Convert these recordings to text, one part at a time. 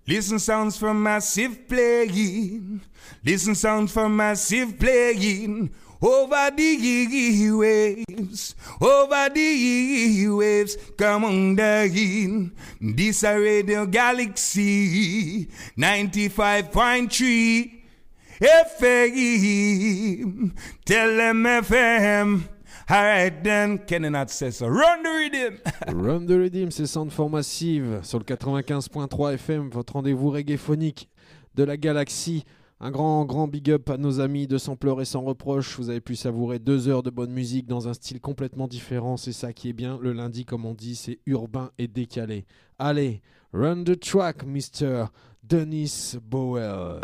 Listen sounds from massive playing. Listen sounds from massive playing. Over the waves, over the waves, come on down. This a Radio Galaxy 95.3 FM. Tell them FM. Alright then, Kenny says so. Run the Rhythm. Run the Rhythm, c'est Soundform Massive sur le 95.3 FM, votre rendez-vous reggaephonique de la galaxie. Un grand big up à nos amis de Sampleur et Sans Reproche. Vous avez pu savourer 2 heures de bonne musique dans un style complètement différent. C'est ça qui est bien. Le lundi, comme on dit, c'est urbain et décalé. Allez, run the track, Mr. Dennis Bowell.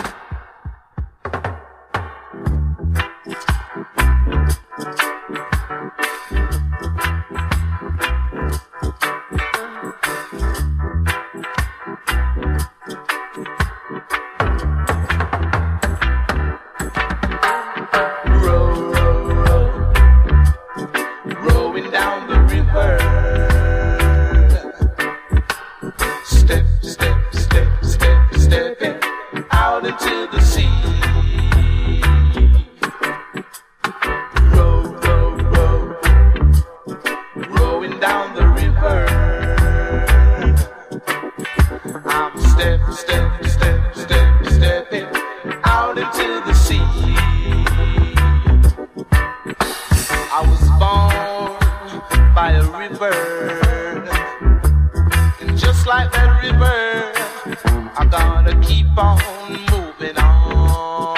Into the sea. Row, row, row, rowing down the river. I'm stepping out into the sea. I was born by a river, and just like that river, I gotta keep on moving on.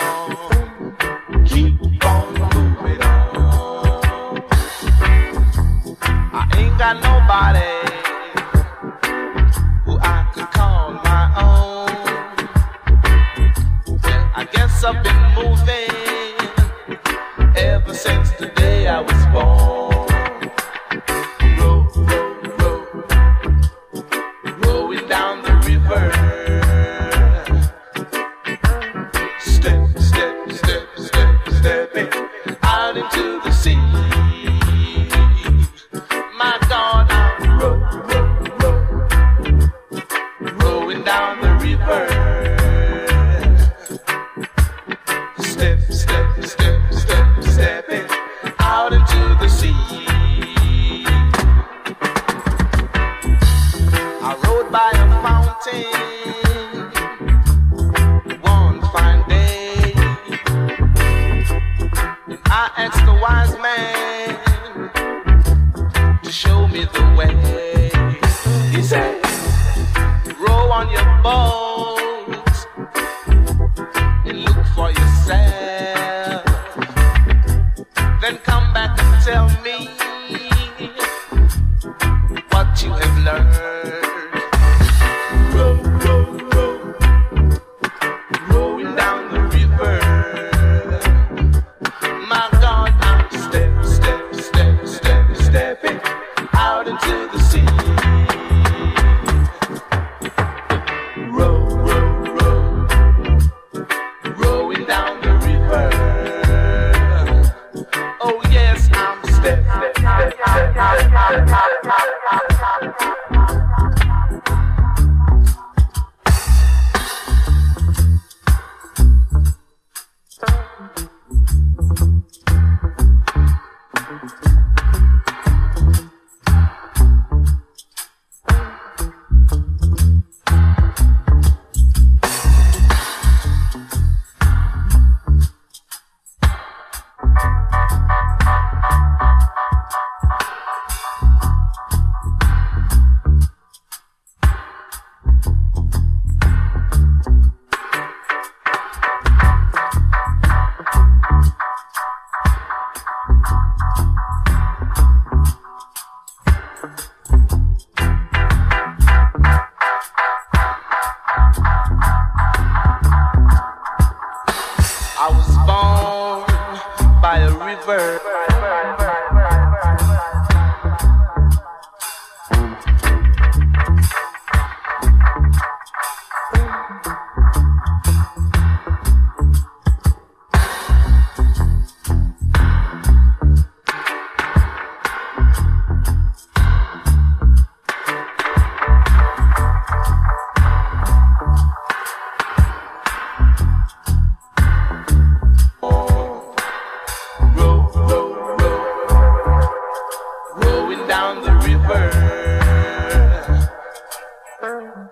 Keep on moving on. I ain't got nobody who I could call my own. Well, I guess I've been moving ever since the day I was born. Row, row, row, rowing down the river. Stepping out into the sea. My God, I'm rowing down the river. Stepping out into the sea. I rode by a fountain one fine day. I asked the wise man to show me the way. He said, row on your boat and look for yourself. Then come back and tell me what you have learned. Row, row, row, rowing down the river. My God, I'm stepping out into the sea. Row, row, row, rowing down the river. Oh yes, I'm stepping.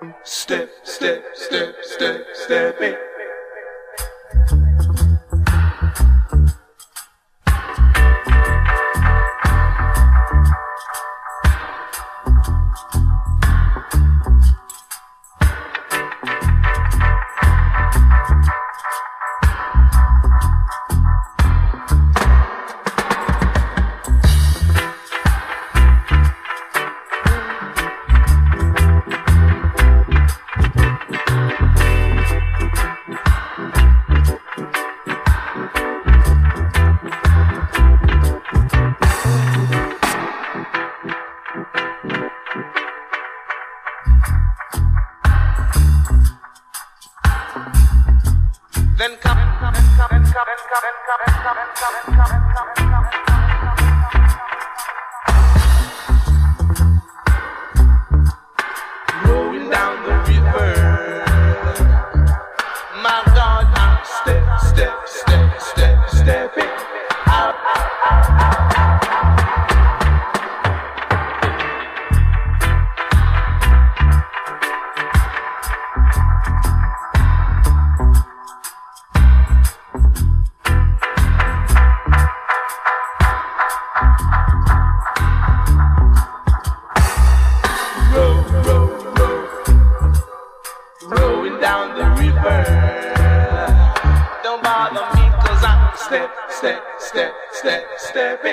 step, step, step, step, stepping. Rolling down the river, my God, I'm step, step, step, step, stepping out. Rolling down the river. Don't bother me, 'cause I'm step, step, step, step, stepping.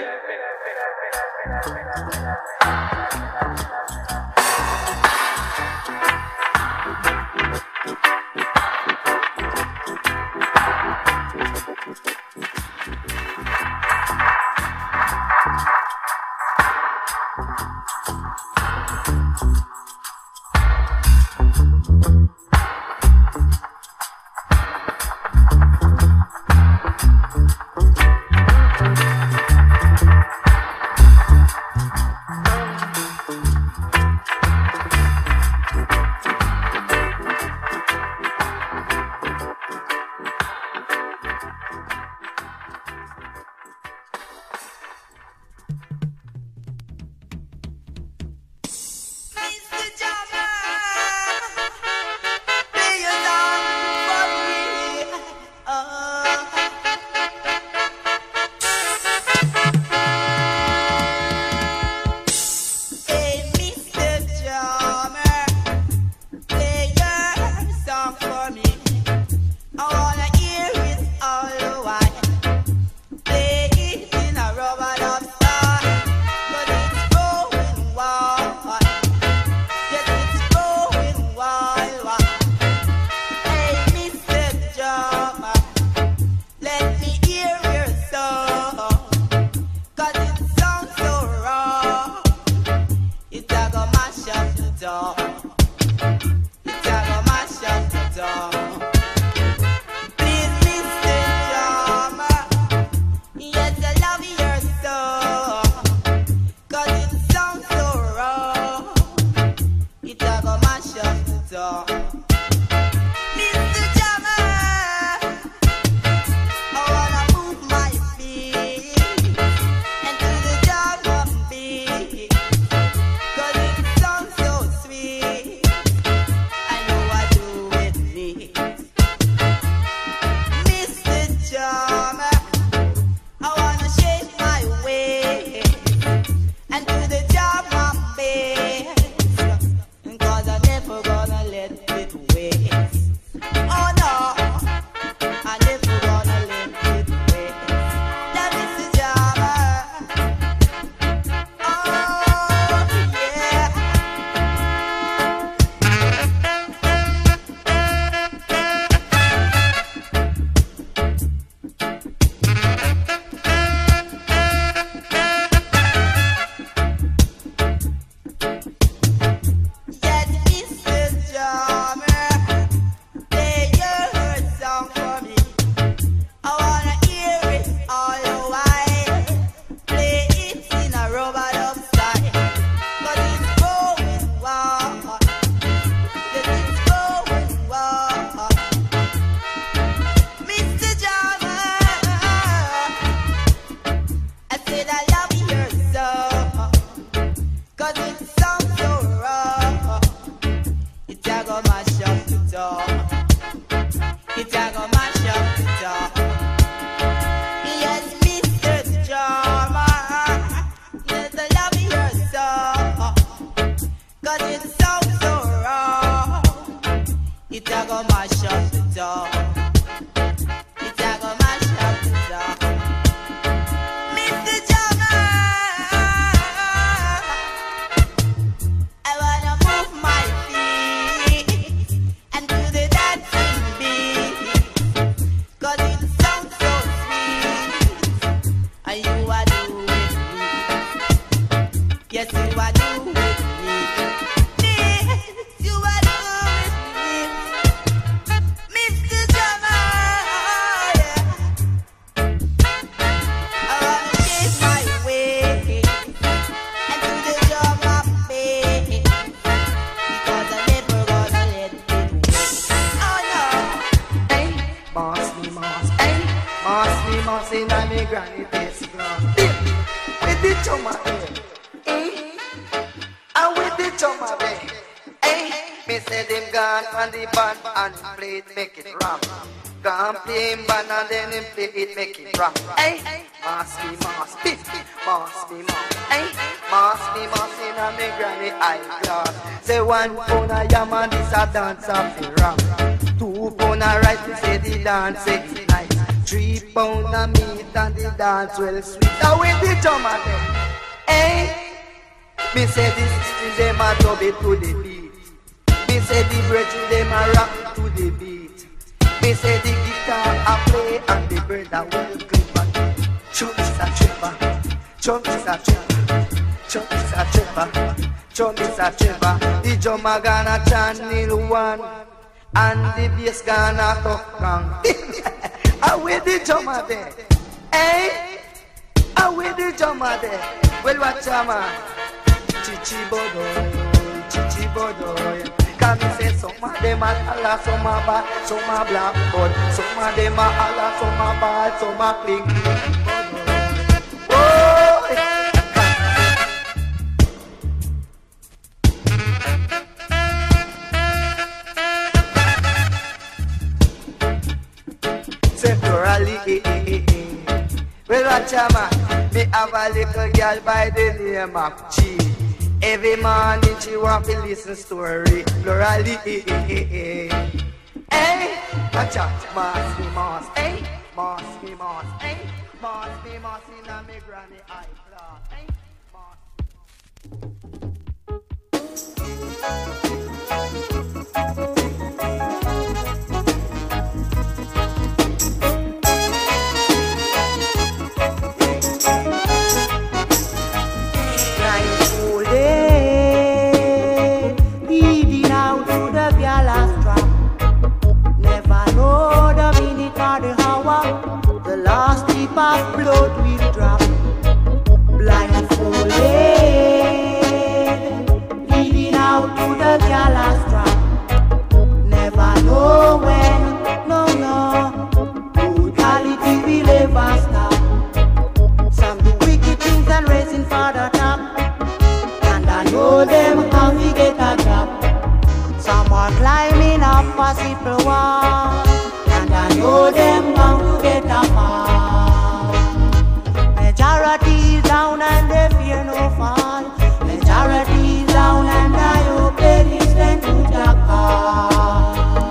go mash up the door. It a go mash up the door. Yes, Mr. Drama, yes, I love your song, 'cause it sounds so wrong. It a go mash up the door. It a go mash up the door. Mr. Drama, I wanna move my feet and do the dancing beat, 'cause it sounds so sweet. And you are doing it. Yes, you are doing it. Yes, you are doing it. Mr. Drama, yeah. I wanna take my way and do the drama bass, because I never gonna let it go. Oh no. Hey, boss me, boss in a me granny face ground. With the choma there, and with the choma there. Hey, me say them gone on the band and play it, make it rock. Gone play him band and then him play it, make it rock. Hey, boss me, hey, boss in a me granny eyeglass. Say 1 pound of yam and this a dance of the rock. 2 pound of rice, we say the dance is nice. 3 pound of meat and the dance well sweet. Now with the drummer there, hey, me say the sisters them a dub it to the beat. Me say the brethren them a rock to the beat. Me say the guitar a play and the bird a well clip and chum is a tripper, chum is a tripper, chum is a tripper, chum is a tripper. The drummer gonna channel one and the bass gonna talk wrong. I with the drummer there, hey, I with the drummer there. Well, watch a man, chichi bodoy. Can me say some of them a holla, some a bad, some a black bud. Some of them a holla, some a bad, some a clean. Separately, well, watch a man, me have a little girl by the name of G. Every morning she want to listen story, plurally. Hey, watch out, mass, hey, mass, hey, mass in a me granny eye glass, hey, leading out to the gallows trap. Never know the minute or the hour, the last drip of blood will drop. Blindfolded, leading out to the gallows trap. Never know when, no, brutality will ever stop. Some do wicked things and racing for the top, and I know them how to get a job. Some are climbing up a simple wall, and I know them how to get a fall. Majority is down and they fear no fall. Majority is down and I hope they listen to the call.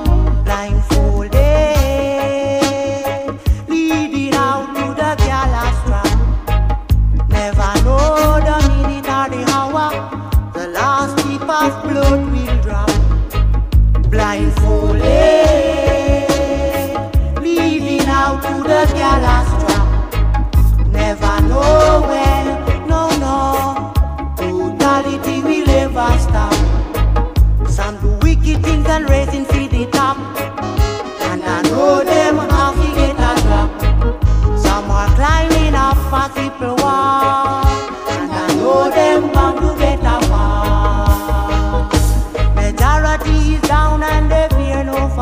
Blindfolded, leading out to the gallows trap. Never know the minute or the hour, the last drip of blood will drop. Blindfolded, leading out to the gallows trap. Never know when, no, brutality will ever stop. Some do wicked things and racing for the top, and I know them how to get a drop. Some are climbing up a simple wall, and I know them bound to get a fall. Majority is down and they fear no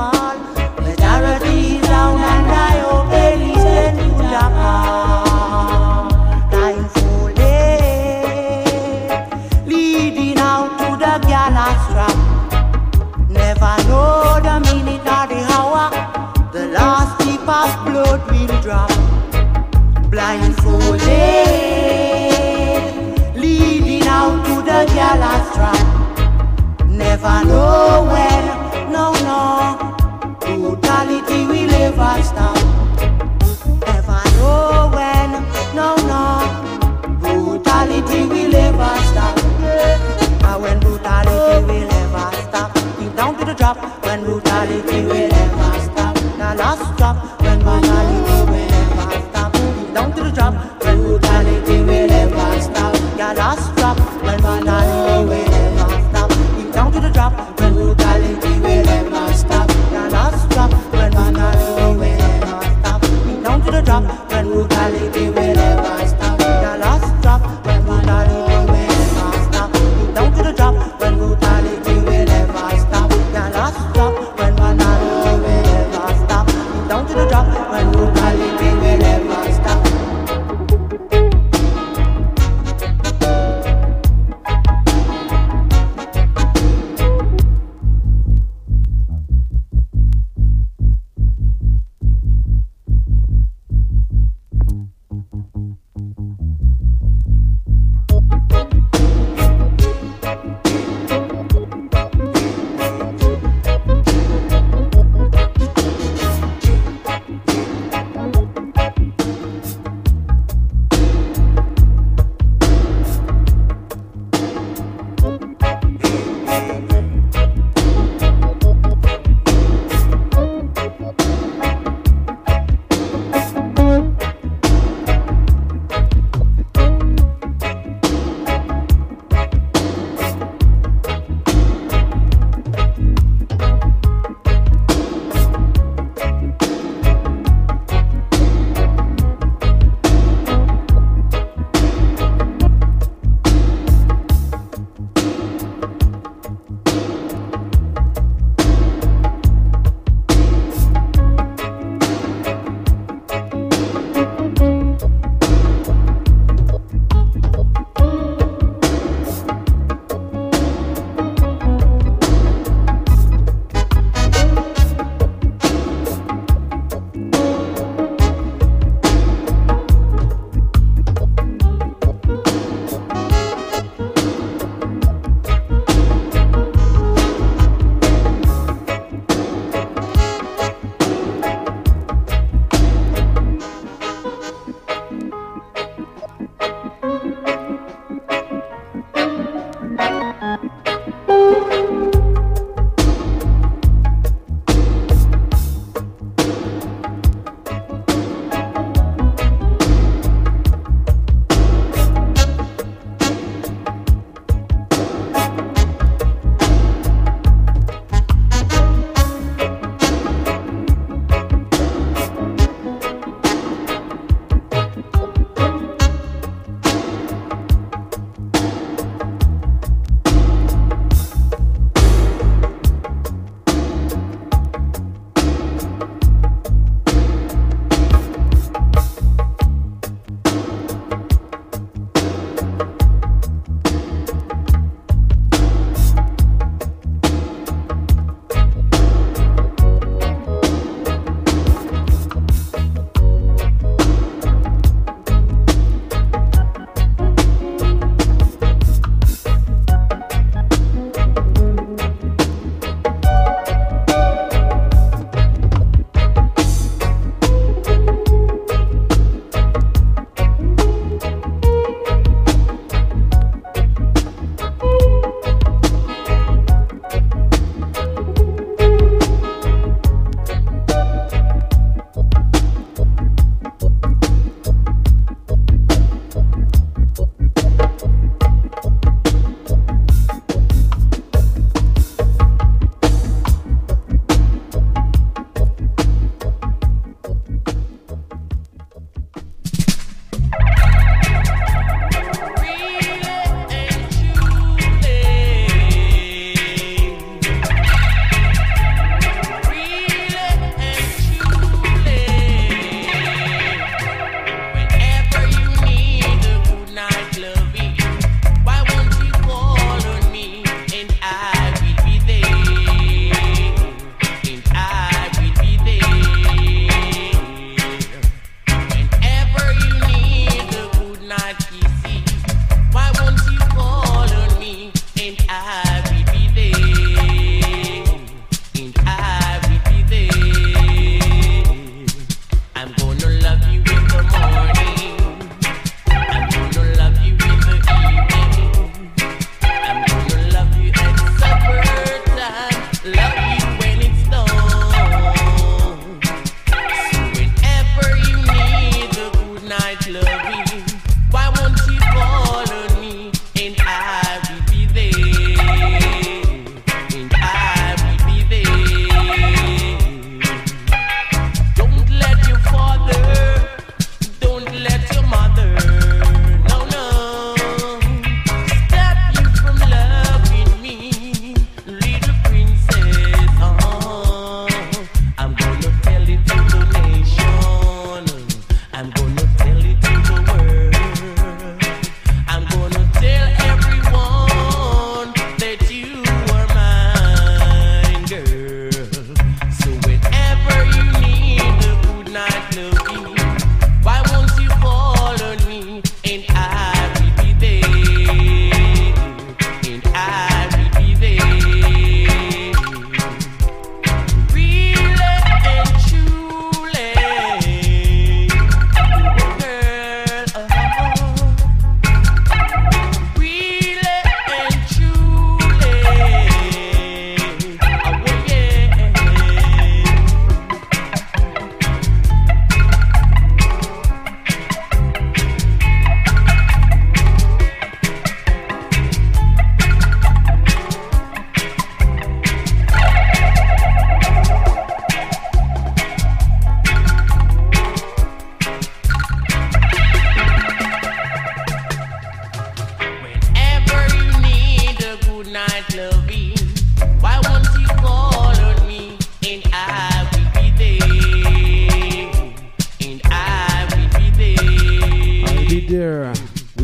never know when. No, no, brutality will never stop. Never know when. No, no, brutality will never stop. And when brutality will never stop, keep down to the drop. When brutality will never stop, the last drop. When brutality will never stop, keep down to the drop. When brutality will never stop, the last drop. When brutality will never stop, keep down to the drop. When brutality will never stop, the last drop. When brutality will never stop, keep down to the drop. When brutality will never stop, the last drop. When brutality will never stop, keep down to the drop. When brutality will never stop, the last drop. When brutality will never stop, keep down to the drop. When brutality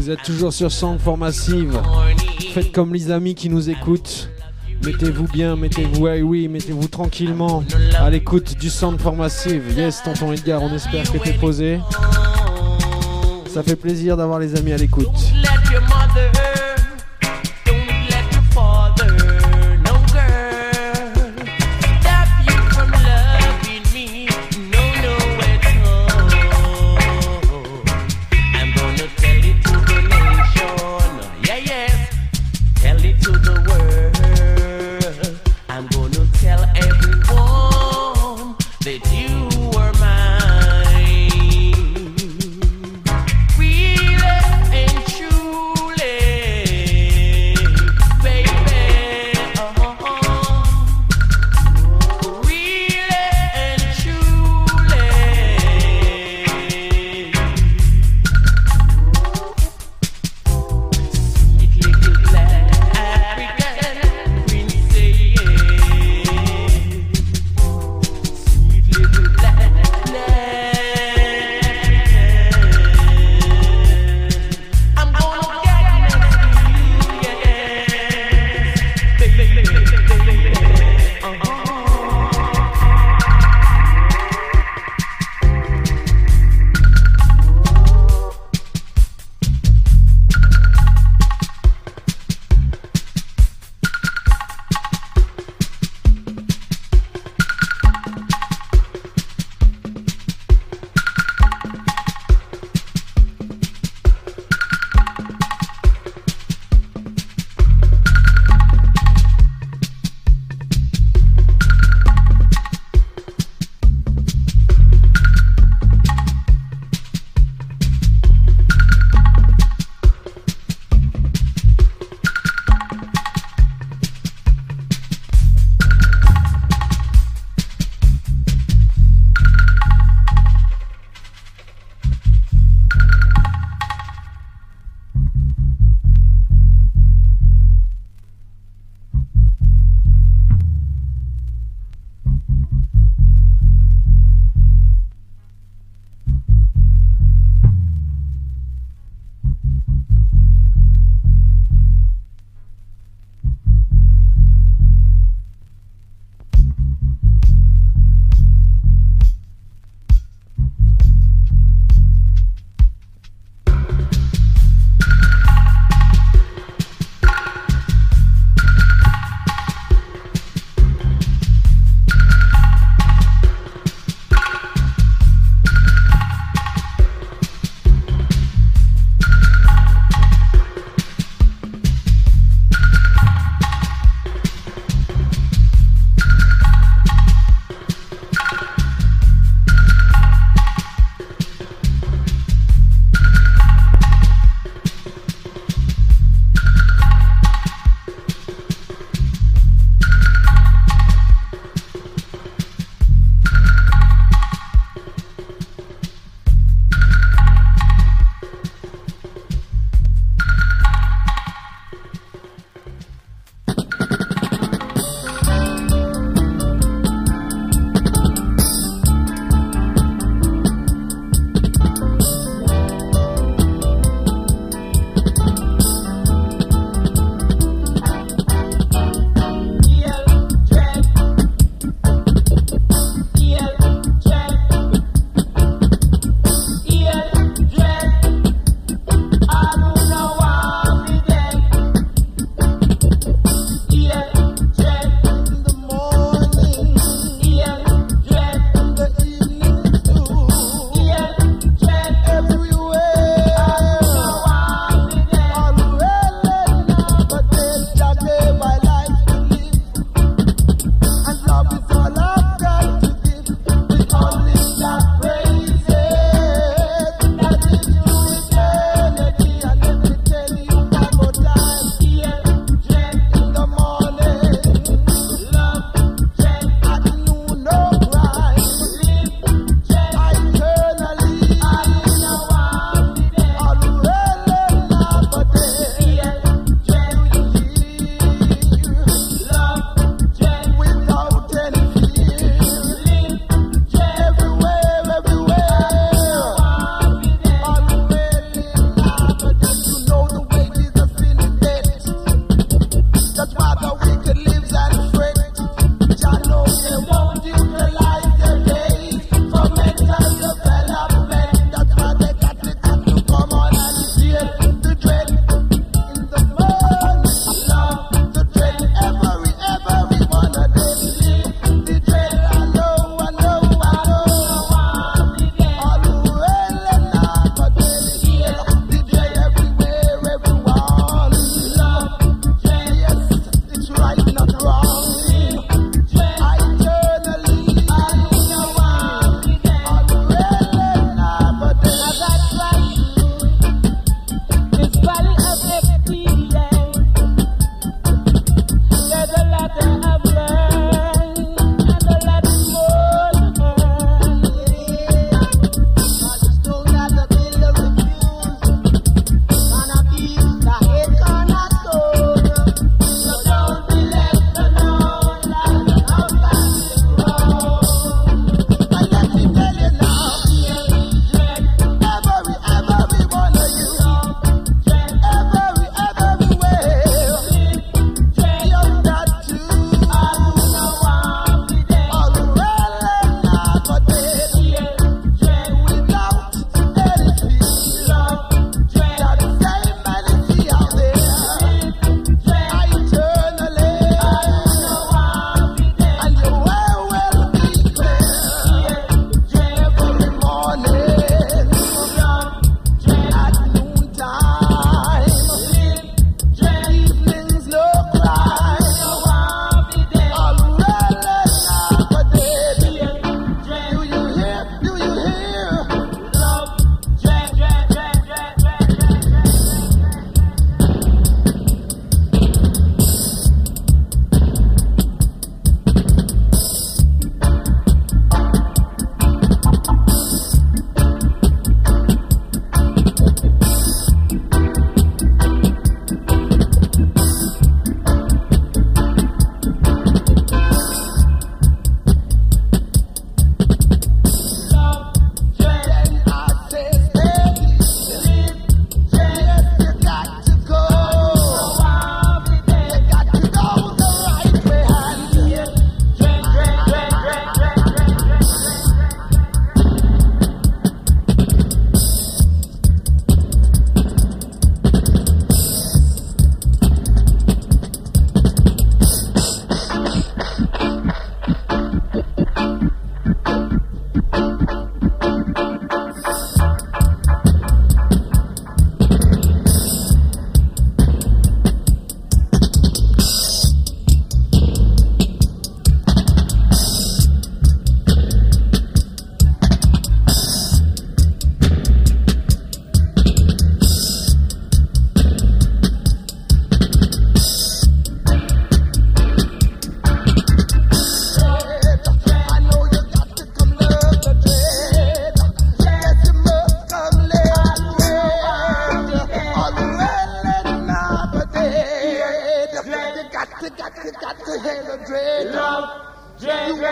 Vous êtes toujours sur Soundform Massive. Faites comme les amis qui nous écoutent. Mettez-vous bien, mettez-vous mettez-vous tranquillement à l'écoute du Soundform Massive. Yes, tonton Edgar, on espère que t'es posé. Ça fait plaisir d'avoir les amis à l'écoute. Really and truly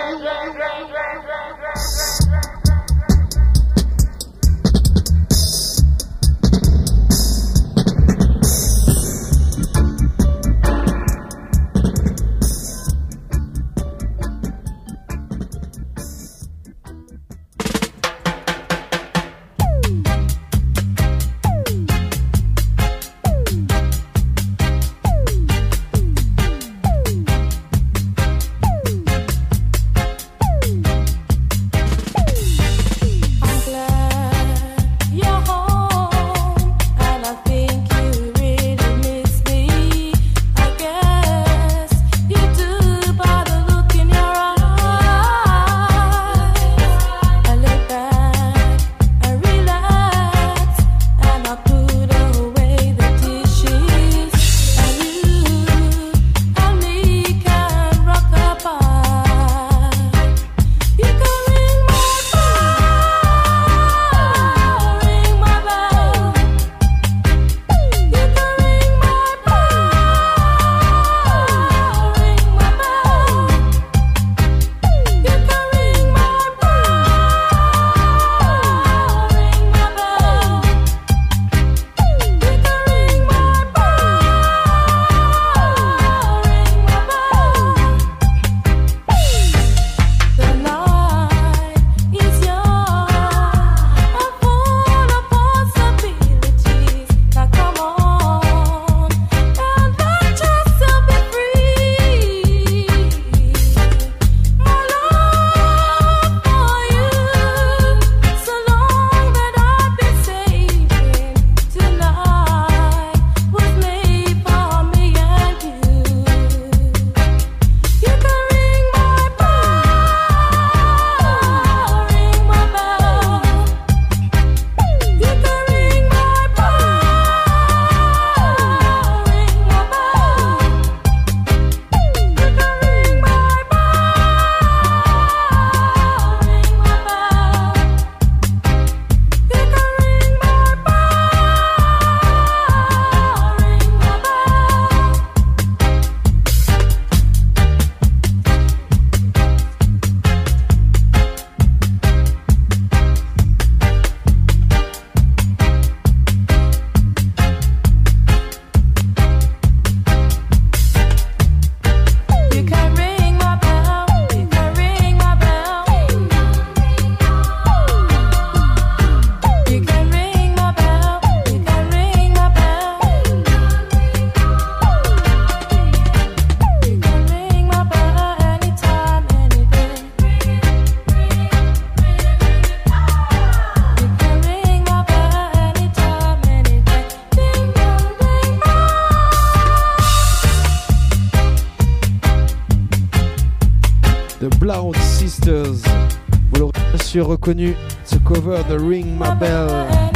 Blood Sisters. Vous l'aurez bien sûr reconnu, ce cover de Ring My Bell.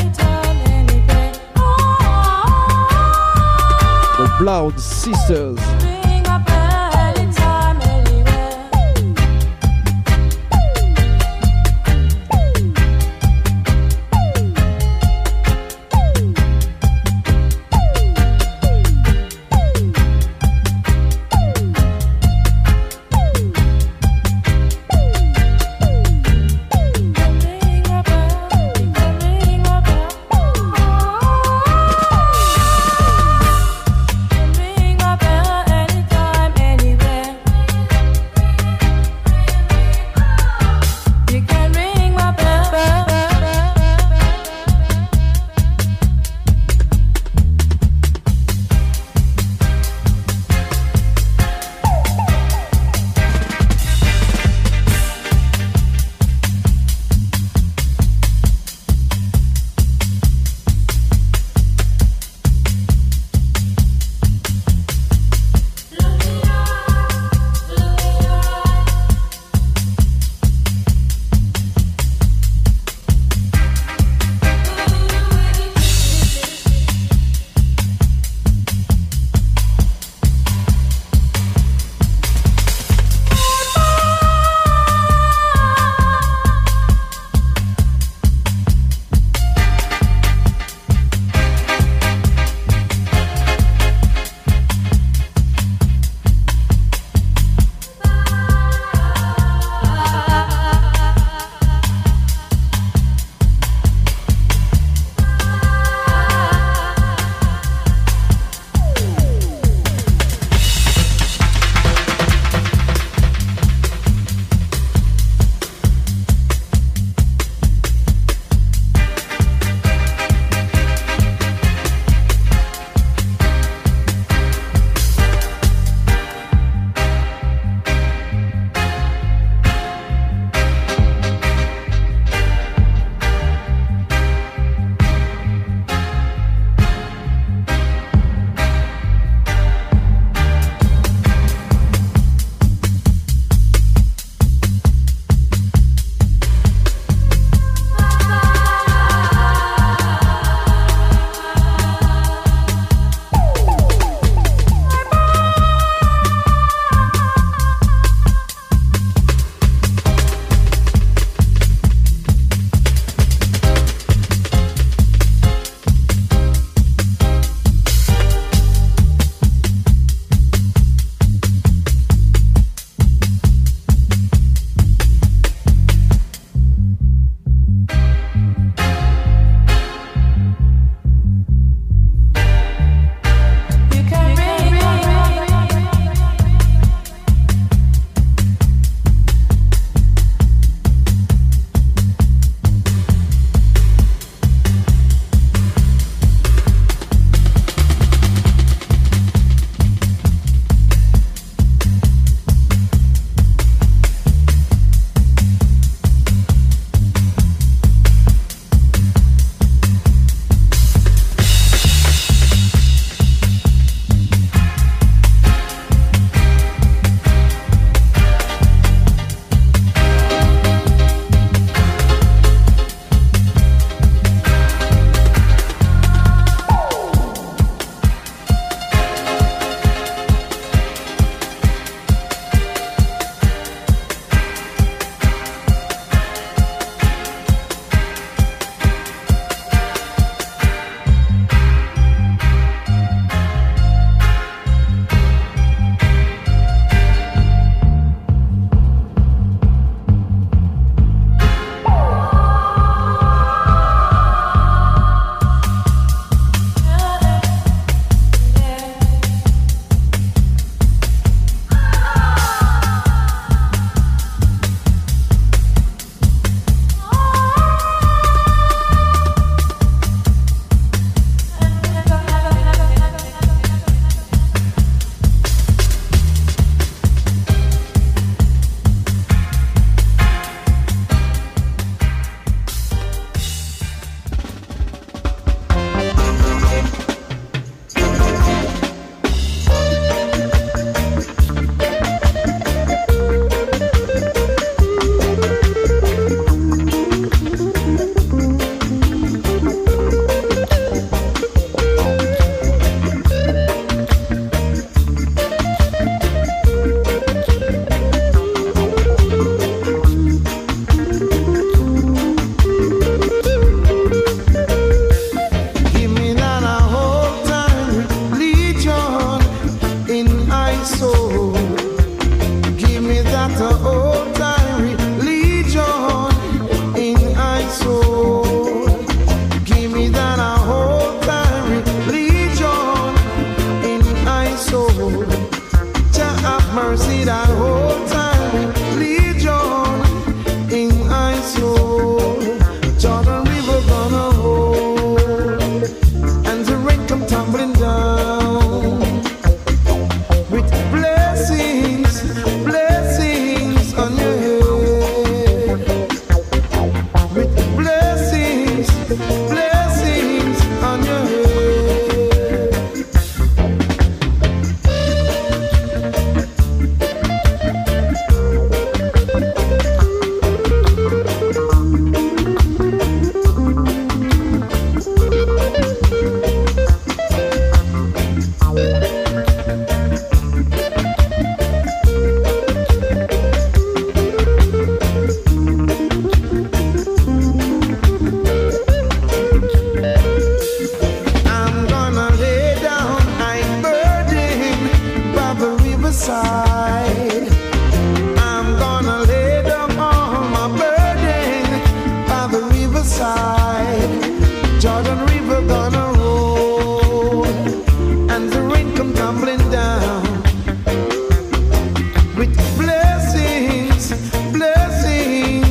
The Blood Sisters.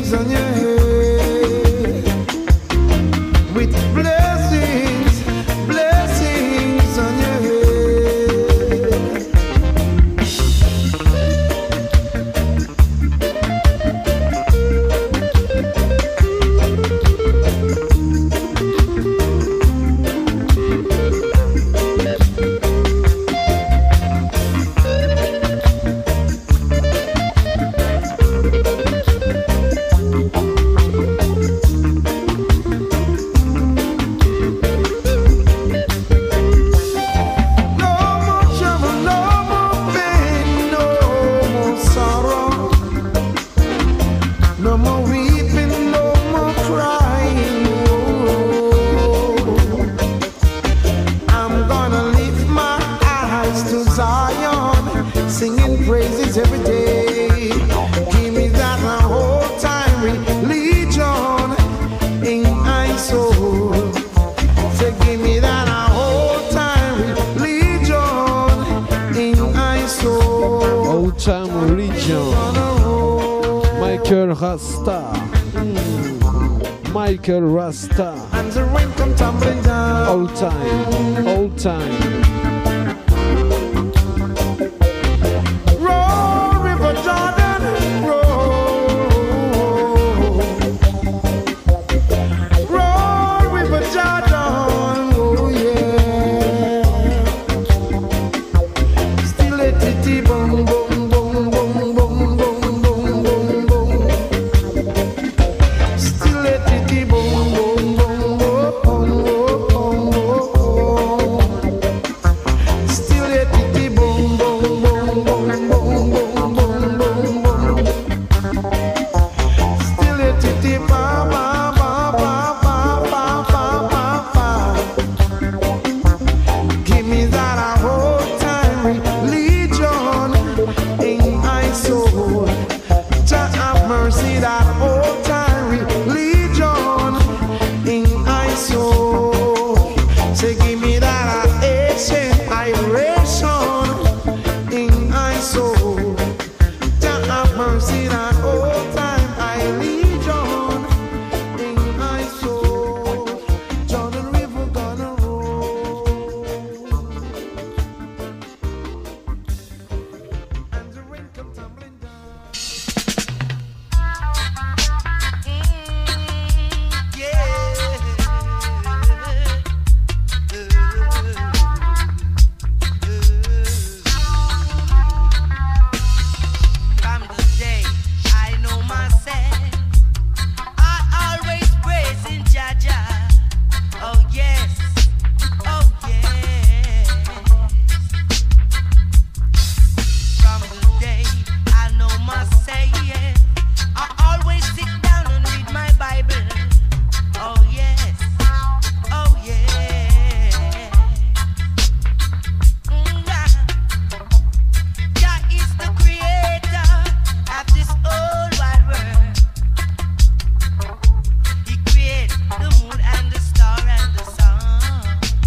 blessings on your head. With blessings, blessings on your head. Michael Rasta. And the rain come tumbling down. Old time, old time. Roll, River Jordan, roll. Roll, River Jordan, oh yeah. Still let it boom, boom, boom, boom, boom, boom, boom, boom, boom. Still let it boom, boom, boom, boom, boom, boom. Still let it boom, boom, boom, boom, boom, boom, boom, boom, boom. Still let it ba ba ba ba ba ba ba ba ba. Give me that whole time religion in my soul. Just have mercy that whole time religion in my soul. Say give me that ancient iration in my soul. Just have mercy that whole time religion in my soul. Jordan River gonna roll, and the rain come tumbling down. From the day I know myself, I always praising Jaja. Oh yes, oh yes. From the day I know myself, I always sit down and read my Bible. Oh yes, oh yes. Jah is the creator of this whole wide world. He created the moon and the star and the sun.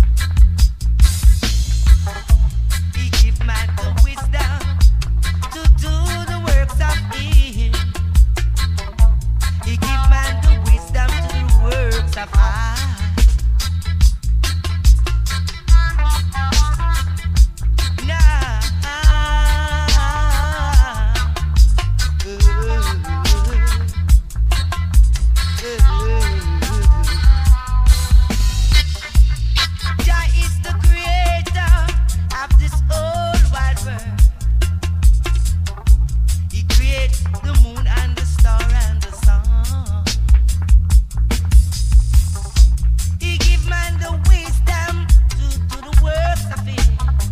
He give man the wisdom to do the works of him. He give man the wisdom to do the works of art. Jah is the creator of this whole wide world. He creates the moon and the star and the sun. He give man the wisdom to do the works of him.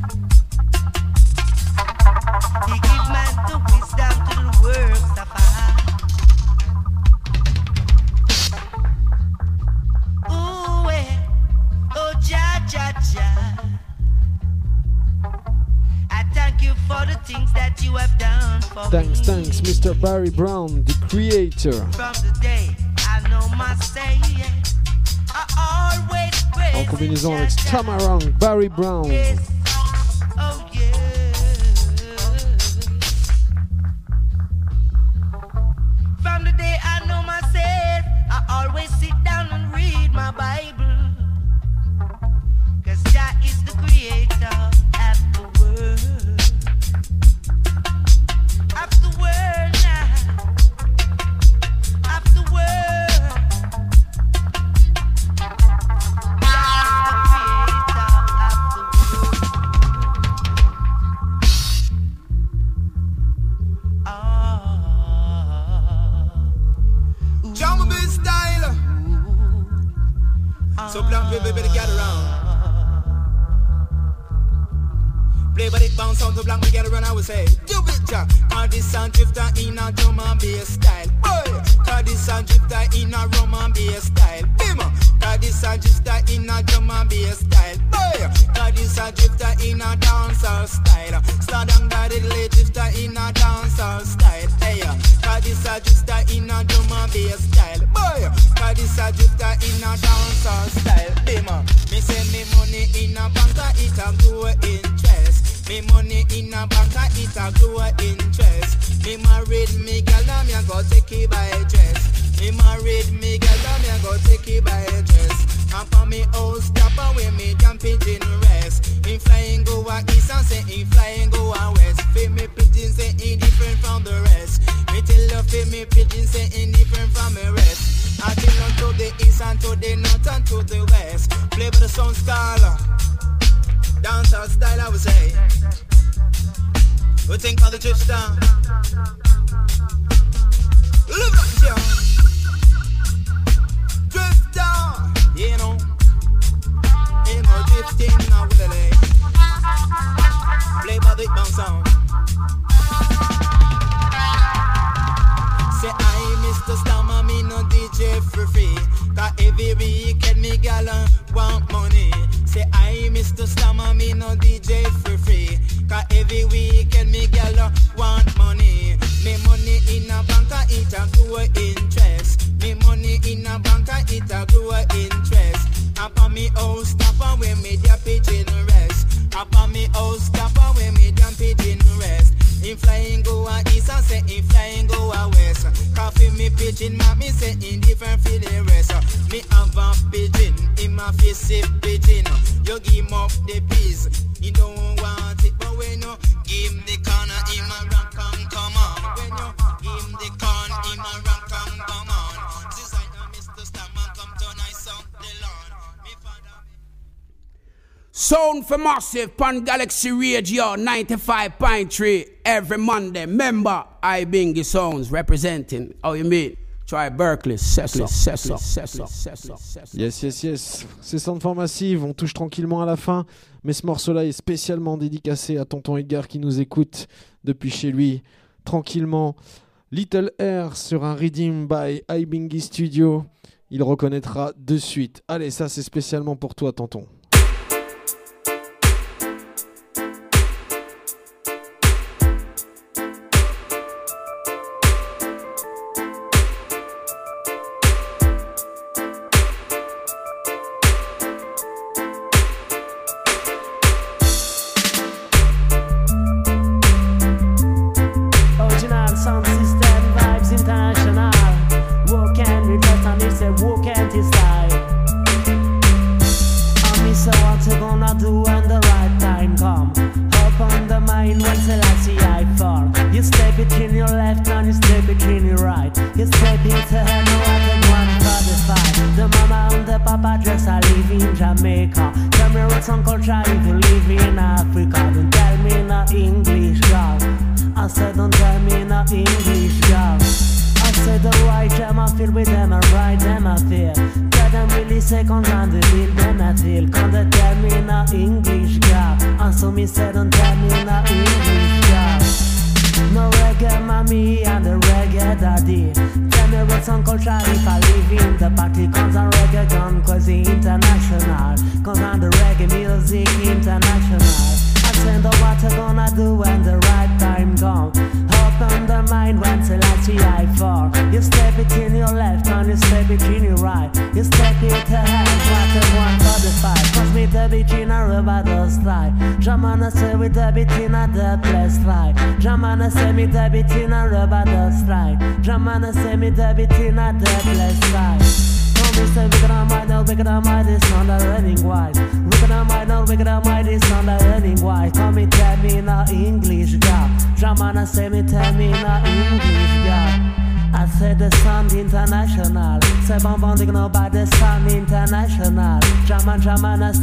He give man the wisdom to do the works of art. Ooh, oh Jah, Jah, Jah. I thank you for the things that you have done for Thanks, me. thanks, Mr. Barry Brown, the creator. From the day I know myself, I always praise En combinaison avec Jah, Jah. Tamarang, Barry Brown. Yes, oh yeah. From the day I know movie style. So black people better get around. Play but it bounce on the black we get around, I would say. Do it, ja. Cause this sound drifter in a drum and bass style. Boy, cause this sound drifter in a drum and bass style. Bim, cause this sound drifter in a drum and bass style. Boy, cause this sound drifter in a dancehall style. Slow down that little drifter in a dancehall style. Hey, cause this sound drifter in a drum and bass style. Boy, cause this sound drifter in a dancehall style. Bim, me send me money in a bank, it a grow interest. Me money in a bank, it a grow interest. Me married me girl, now me a go take it by dress. Me married me girl, now me a go take it by dress. And for me house stop away me damn pigeon rest. In flying go a east and say in flying go a west. Feel me pigeon say in different from the rest. Me tell you feel me pigeon say in different from the rest. I tell you to the east and to the north and to the west. Play by the sound scholar. Dancehall style, I would say. We think of the drifter. Look at you. Drifter, you know. Ain't no drifting now with the leg. Play by the bounce sound. Say I Mr. Stammer, me no DJ for free. Cause every weekend me gal want money. Say I Mr. Stammer, me no DJ for free. Cause every weekend me gal want money. Me money in a bank, it a grow interest. Me money in a bank, it a grow interest. Upon me house stop when me dia pigeon rest. Upon me house stop when me damn pigeon rest. In flying go a east and say in flying go a west. Coffee me pigeon, me say in different feeling rest. Me have a pigeon, in my face say pigeon. You give him up the peas, he don't want it. But when you give him the corner, he ma rank and come on. When you give him the corn, he ma rank and come on. Designer Mr. Stammer come to nice up the lawn. Me father. Sound for Massive Pan Galaxy Radio 95.3 every Monday. Member I Bingy Sounds representing. How you mean? Try Berkeley. Yes. C'est Soundform Massive. On touche tranquillement à la fin. Mais ce morceau-là est spécialement dédicacé à tonton Edgar qui nous écoute depuis chez lui. Tranquillement. Little Air sur un Redeem by iBingy Studio. Il reconnaîtra de suite. Allez, ça c'est spécialement pour toi, tonton.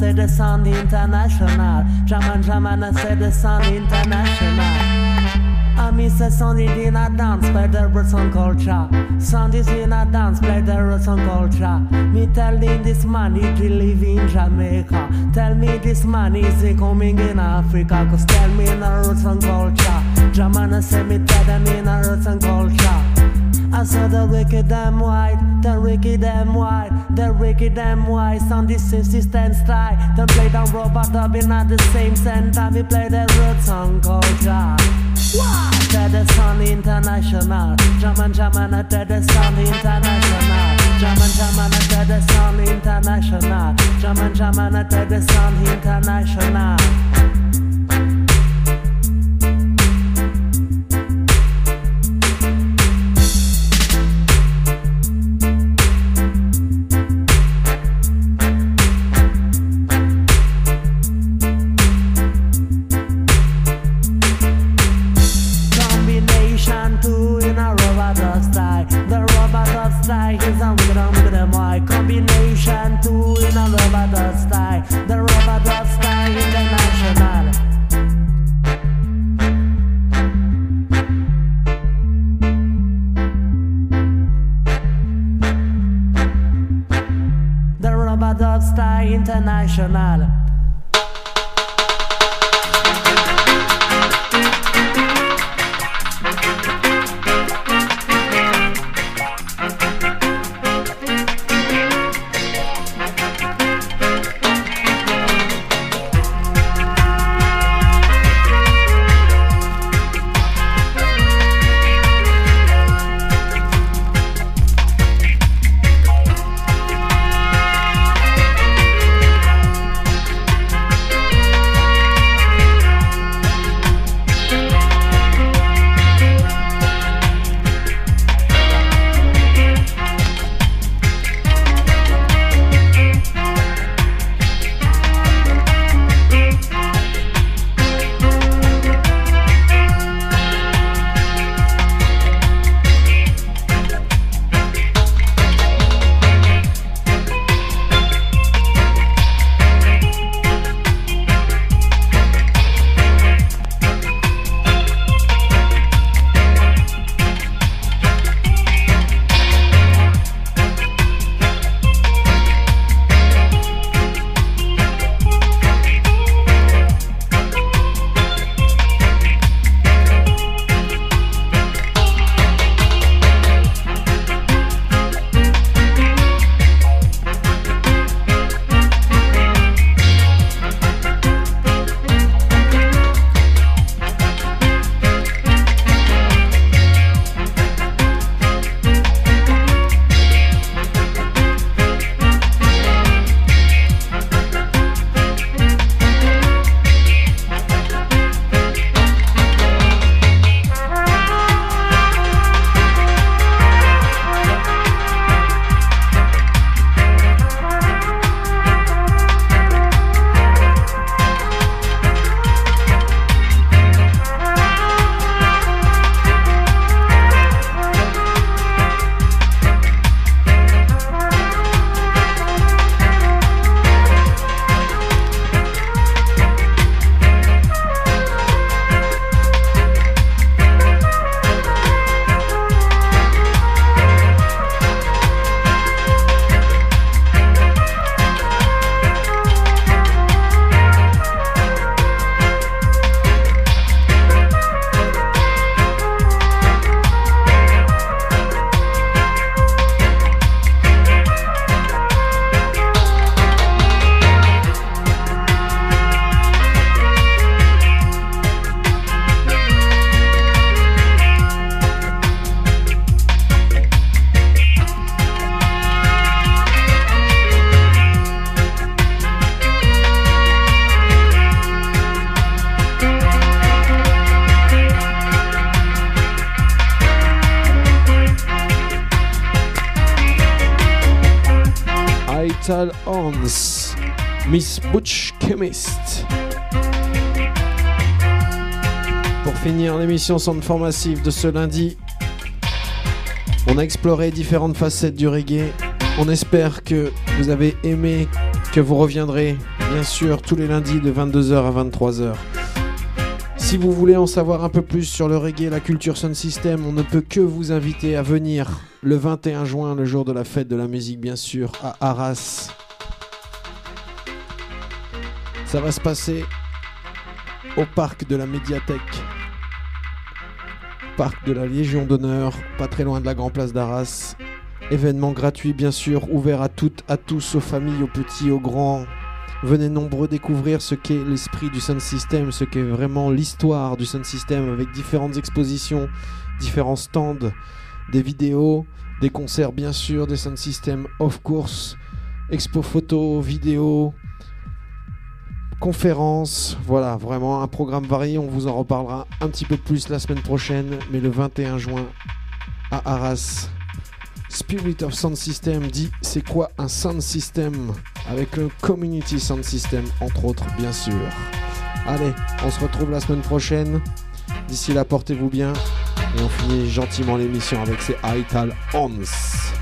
International. I miss a sound it in a dance, play the roots and culture. Sound is in a dance, play the roots and culture. Me telling this man he live in Jamaica. Tell me this man is he coming in Africa. Cause tell me in a roots and culture. Jamana say me tell them in a roots and culture. I saw the wicked them white, the wicked them white, the wicked them white. Sound the same system style. Then play the robot dub in at the same center. We play the roots and culture. Tell the sound international. Jaman tell the sound international. Jaman tell the sound international. Jaman tell the sound international. Combination two in a rubber dub style. The rubber dub style international. The rubber dub style international. Vital Horns, Miss Butch Chemist. Pour finir l'émission Sound Massive de ce lundi, on a exploré différentes facettes du reggae. On espère que vous avez aimé, que vous reviendrez bien sûr tous les lundis de 22h à 23h. Si vous voulez en savoir un peu plus sur le reggae et la culture Sound System, on ne peut que vous inviter à venir le 21 juin, le jour de la fête de la musique bien sûr, à Arras. Ça va se passer au parc de la Médiathèque, parc de la Légion d'honneur, pas très loin de la Grand Place d'Arras. Événement gratuit bien sûr, ouvert à toutes, à tous, aux familles, aux petits, aux grands. Venez nombreux découvrir ce qu'est l'esprit du Sound System, ce qu'est vraiment l'histoire du Sound System, avec différentes expositions, différents stands, des vidéos, des concerts bien sûr, des Sound System of course, expo photos, vidéos, conférences, voilà, vraiment un programme varié. On vous en reparlera un petit peu plus la semaine prochaine, mais le 21 juin à Arras. Spirit of Sound System dit c'est quoi un Sound System, avec le Community Sound System entre autres bien sûr. Allez, on se retrouve la semaine prochaine. D'ici là, portez-vous bien et on finit gentiment l'émission avec ces Ital Ons.